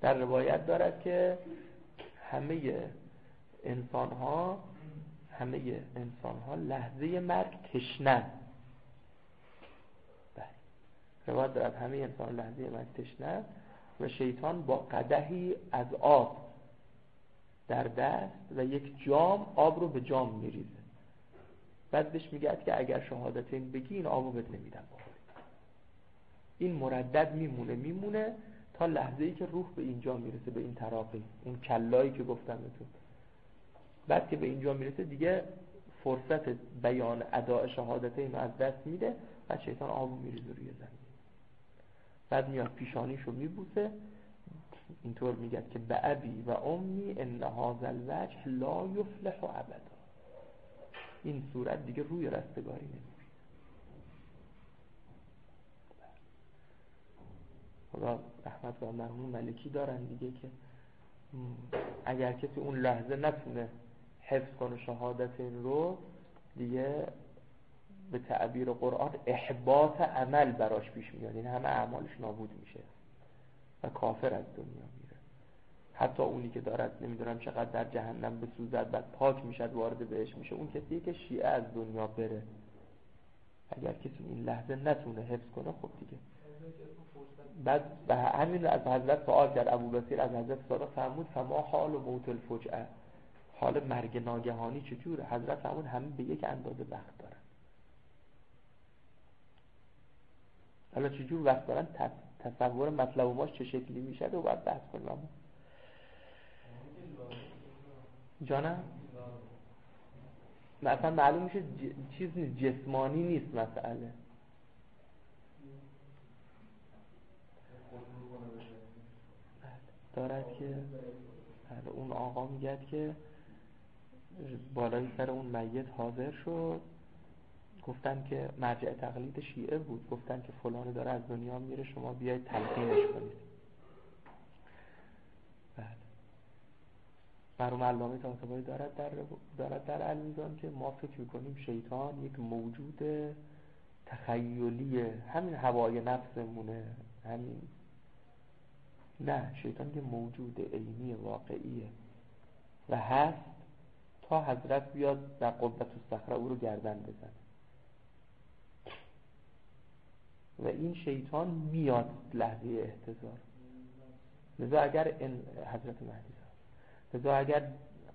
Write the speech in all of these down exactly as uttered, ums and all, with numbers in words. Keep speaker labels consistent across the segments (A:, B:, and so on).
A: در روایت دارد که همه انسان ها همه انسان ها لحظه مرگ تشنه. روایت دارد همه انسان لحظه مرگ تشنه و شیطان با قدحی از آب در دست و یک جام آب رو به جام میریزه. بعد بهش میگه که اگر شهادتین بگی این آب رو بهت نمیدم بخوری. این مردد میمونه میمونه تا لحظه ای که روح به اینجا میرسه، به این تراقی، اون کلایی که گفتم بهتون. بعد که به اینجا میرسه دیگه فرصت بیان اداء شهادتین رو از دست میده و شیطان آب میریزه روی زمین. بعد میاد پیشانیشو میبوسه، اینطور میگه که به ابی و امی ان هذا الوجه لا یفلح ابدا. این صورت دیگه روی رستگاری نمیره. خدا رحمت و مرحوم ملکی دارن دیگه که اگر کسی اون لحظه نتونه حفظ کنه شهادت این رو، دیگه به تعبیر قرآن احباط عمل براش پیش میاد، این همه اعمالش نابود میشه و کافر از دنیا میره. حتی اونی که دارد نمیدونم چقدر در جهنم بسوزد بعد پاک میشد وارد بهش میشه، اون کسیه که شیعه از دنیا بره. اگر کسی این لحظه نتونه حفظ کنه خب دیگه. بعد به همین از حضرت سوال کرد ابوبصیر از حضرت صادق فرمود فما حال موت الفجعه، حال مرگ ناگهانی چجوره؟ حضرت فرمود همه به یک اندازه وقت دارن. حالا چجور وقت دارن تصور مطلب و ماش چه شکلی میشه و باید بحث کنم. جانم مثلا معلوم میشه ج... چیز نیست، جسمانی نیست مسئله. دارد که اون آقا میگه که بالای سر اون میت حاضر شد، گفتن که مرجع تقلید شیعه بود، گفتن که فلان داره از دنیا میره شما بیاید تلقینش کنید. بعد مرحوم علامه طاطبایی دارد در دارد در المیزان که ما فکر میکنیم شیطان یک موجود تخیلیه، همین هوای نفسمونه، همین. نه، شیطان یک موجود عینی واقعیه و هست تا حضرت بیاد در قبة الصخره او رو گردن بزنه. و این شیطان میاد لحظه احتضار. لذا اگر این حضرت مهدی لذا اگر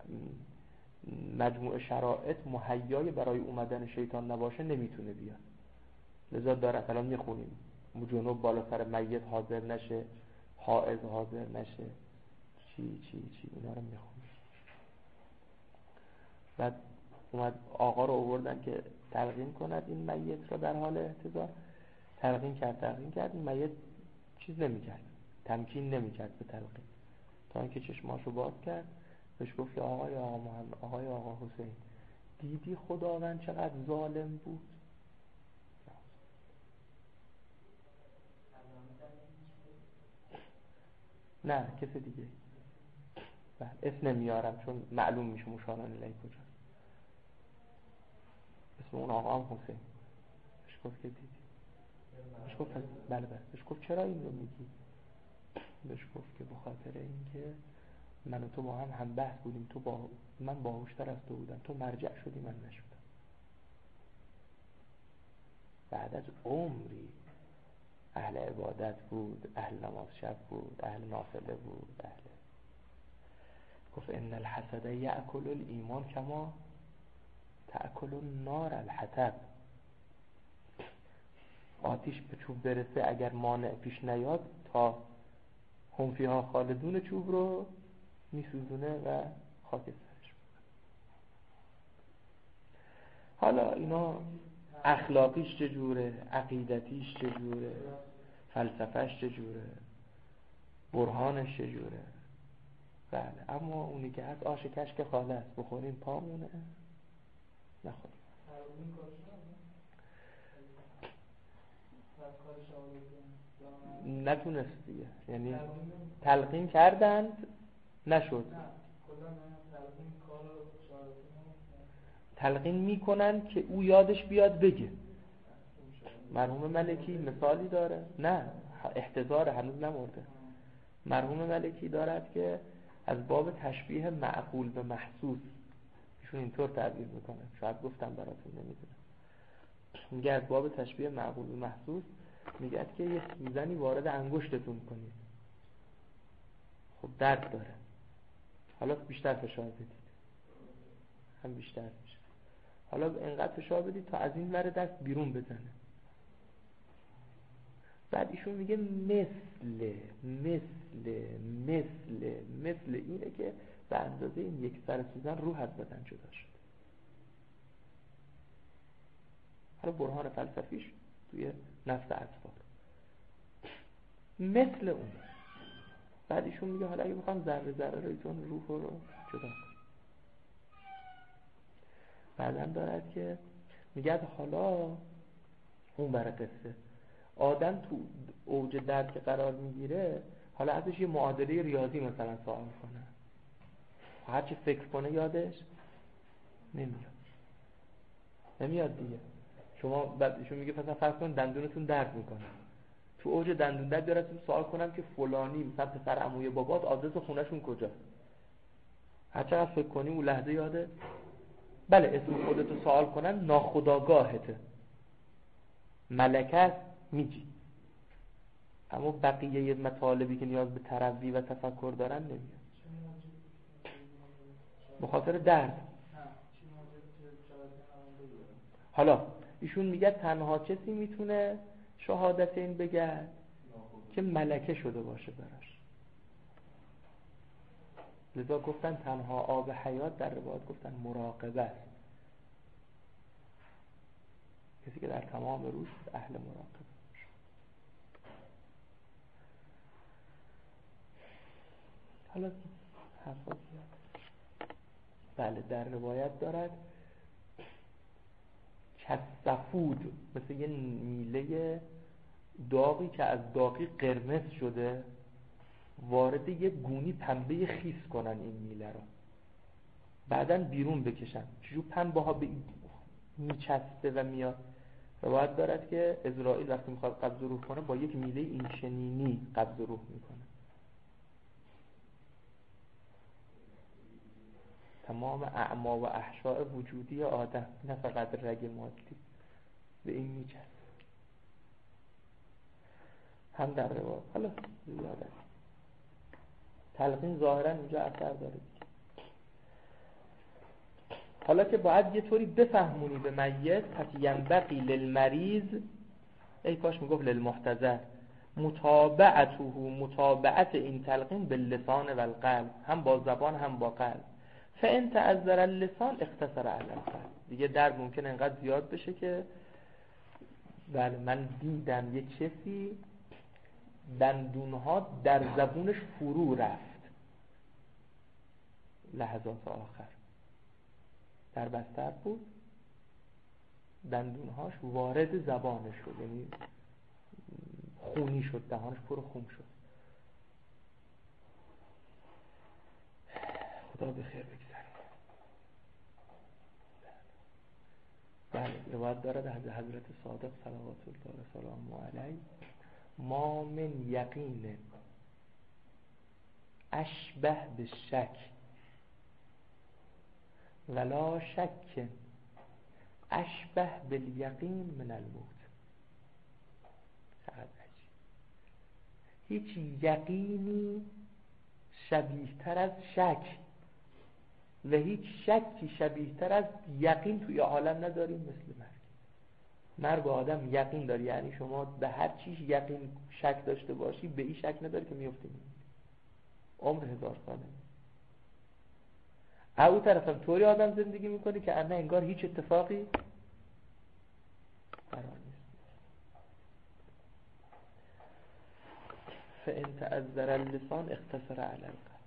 A: مجموع شرایط مهیای برای اومدن شیطان نباشه نمیتونه بیاد. لذا داره الان میخونیم جنوب بالا سر میت حاضر نشه، حائض حاضر نشه، چی چی چی اینا رو میخونیم. بعد اومد آقا رو آوردن که تلقین کند این میت رو در حال احتضار. تلقین کرد تلقین کرد این میت چیز نمیکرد، تمکین نمیکرد به تلقین، تا اینکه چشماشو باز کرد بهش گفت که آقای آقا محمد، آقای آقا حسین، دیدی خداوند چقدر ظالم بود؟ نه کسی دیگه، بله اسم نمیارم چون معلوم میشه مشارن الیه کجاست. اسم اون آقا هم حسین. بهش گفت که دیدی؟ بهش گفت بله بله. بهش گفت چرا این رو میگی؟ بهش گفت که به خاطر اینکه من و تو با هم هم بحث بودیم، تو با من باهوشتر از تو بودم، تو مرجع شدی من نشدم. بعد از عمری اهل عبادت بود، اهل نماز شب بود، اهل نافله بود، اهل گفت ان الحسد یأکل الایمان کما تأکل النار الحطب. آتیش به چوب برسه اگر مانع پیش نیاد تا هم فیها خالدون چوب رو میسوزونه و خاکسترش. حالا اینا اخلاقیش چجوره، عقیدتیش چجوره، فلسفهش چجوره، برهانش چجوره، بله. اما اونی که هست آش کشک خاله است، بخوریم پامونه نخوریم. نتونست دیگه، یعنی تلقین کردند نشد. تلقین میکنن که او یادش بیاد بگه. مرحوم ملکی مثالی داره، نه احتضار هنوز نمرده، مرحوم ملکی دارد که از باب تشبیه معقول به محسوس، ایشون اینطور تعبیر میکنه، شاید گفتم براتون نمیدونم، میگه از باب تشبیه معقول به محسوس، میگه که یه سوزنی وارد انگشتتون کنید، خب درد داره، حالا بیشتر فشار بدید هم بیشتر میشه، حالا اینقدر فشار بدید تا از این ور دست بیرون بزنه. بعد ایشون میگه مثل مثل مثل مثل اینه که به اندازه این یک سر سوزن روح از بدن جدا شد. حالا برهان فلسفیش توی نفس اطفال مثل اون. بعد ایشون میگه حالا اگه بخوام ذره ذره رو ایتون روح رو جدا کن. بعداً دارد که میگه حالا اون برای قصه آدم تو اوج درد که قرار میگیره، حالا ازش یه معادله ریاضی مثلا سوال کنه، هرچی فکر کنه یادش نمیاد نمیاد دیگه. شما بعدشون میگه مثلا فرض کن دندونتون درد میکنه، تو اوج دندون درد براتون سوال کنم که فلانی مثلا پسر عموی بابات آدرس خونهشون کجاست، هر چقدر فکر کنی اون لحظه یاده. بله اسم خودتو سوال کنن ناخودآگاهته، ملکه میگی، اما بقیه مطالبی که نیاز به تروی و تفکر دارن نمیاد به خاطر درد. حالا ایشون میگه تنها کسی میتونه شهادت این بگه که ملکه شده باشه براش، لذا گفتن تنها آب حیات در روایت گفتن مراقبه است، کسی که در تمام روز اهل مراقبه. حالا حرفا زیاد. بله در روایت دارد کسفود، مثل یه میله داغی که از داغی قرمز شده وارد یه گونی پنبه خیس کنن این میله رو، بعدن بیرون بکشن، چجور پنبه ها به میچسته و میاد. روایت دارد که عزرائیل وقتی میخواد قبض روح کنه با یک میله این چنینی قبض روح میکنه. تمام اعما و احشاء وجودی آدم، نه فقط رگ مادی، به این میچسته. هم در روایت حالا زیاده تلقین ظاهرا اینجا اثر داره. حالا که باید یه طوری بفهمونی به میت، پس ینبغی للمریض، ای کاش میگفت للمحتضر، متابعته، متابعت این تلقین به لسان و القلب، هم با زبان هم با قلب. فان تعذر اللسان اختصر علی القلب، دیگه درد ممکنه انقدر زیاد بشه که بله من دیدم یه کسی دندونها در زبونش فرو رفت لحظات آخر، در بستر بود دندونهاش وارد زبانش شد، یعنی خونی شد، دهانش پر خون شد. خدا به خیر بگذره. بله روایت دارد از حضرت صادق صلوات الله و سلامه علیه، ما من یقین اشبه بالشک ولا شک اشبه بالیقین من الموت. هیچ یقینی شبیه تر از شک و هیچ شکی شبیه تر از یقین توی عالم نداریم مثل مرگ. مرگ آدم یقین داری، یعنی شما به هر چیز یقین شک داشته باشی به این شک نداری که میفتی عمر هزار ساله. او طرفم طوری آدم زندگی میکنه که انه انگار هیچ اتفاقی قرار نیست. فان تعذر اللسان اختصر علی القلب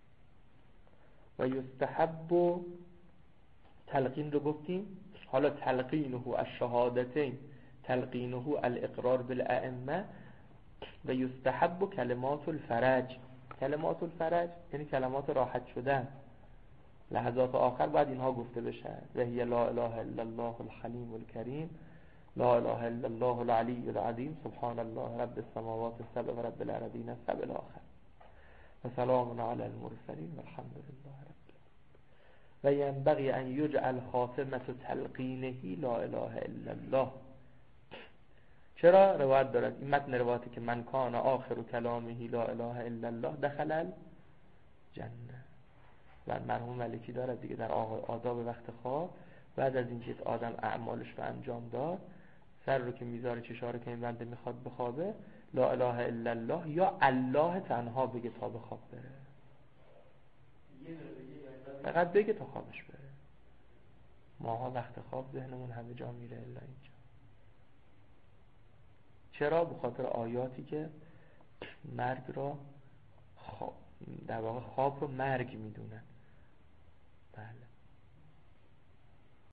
A: و یستحب، تلقین رو گفتیم، حالا تلقینه الشهادتین، تلقینه الاقرار بالائمه، و یستحب کلمات الفرج. کلمات الفرج یعنی کلمات راحت شدن، لحظات آخر باید اینها گفته بشه. و هی لا اله الا الله الحلیم الکریم، لا اله الا الله العلی العظیم، سبحان الله رب السماوات السبع و رب الارضین السبع الاخر. و سلام علی المرسلین والحمد لله رب العالمین. و ینبغی ان یجعل خاتمة تلقینه لا اله الا الله. چرا روایت دارد این متن روایتی که من کان آخر کلامه لا اله الا الله دخل الجنه. و مرحوم ملکی دارد دیگه در آداب وقت خواب بعد از اینکه آدم اعمالش رو انجام داد سر رو که میذاره چشاره که این بنده میخواد بخوابه لا اله الا الله یا الله تنها بگه تا به خواب بره. فقط بگه تا خوابش بره. ماها وقت خواب ذهنمون همه جا میره الا اینجا. چرا؟ به خاطر آیاتی که مرگ را خواب در واقع خواب رو مرگ میدونن. بله.